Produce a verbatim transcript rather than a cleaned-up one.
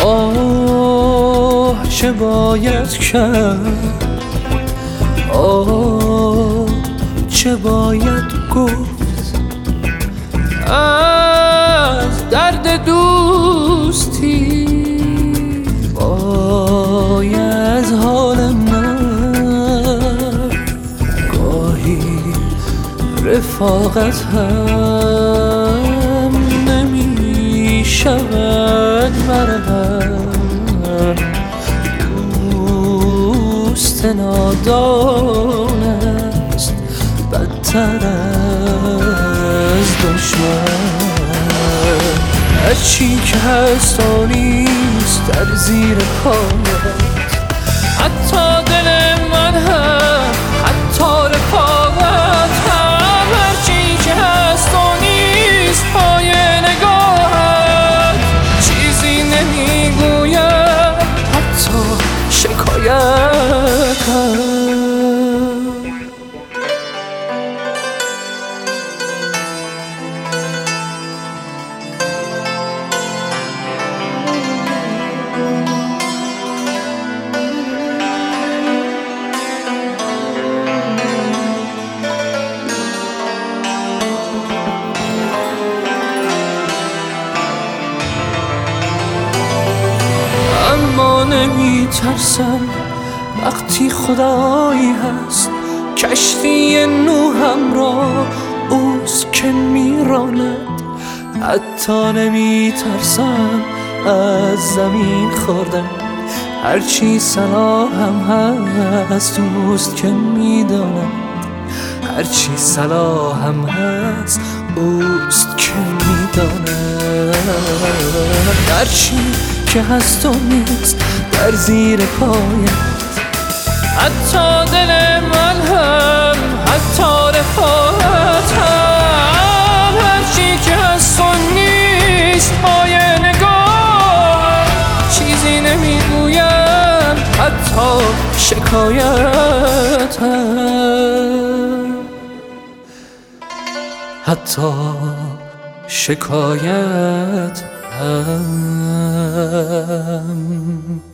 آه چه باید کرد، آه چه باید گفت از درد دوستی، وای از حال من. گاهی رفاقت هم نمی شود مرهم، دوست نادان است بدتر از دشمن. هرچی که هست و نیست در زیر پایت، حتی دل من هم حتی رفاقت هم. هرچی که هست و نیست پای نگاهت، چیزی نمیگویم حتی شکایت هم. اما نمی ترسم وقتی خدایی هست، کشتی نوحم را اوست که میراند. حتی نمی ترسم از زمین خوردن، هرچی صلاحم هست اوست که میداند. هرچی صلاحم هست اوست که میداند. هرچی که هست و نیست در زیر پایت، حتی دل من هم حتی رفاقت هم. هرچی که هست و نیست پای نگاه، چیزی نمیگویم حتی شکایت هم، حتی شکایت هم.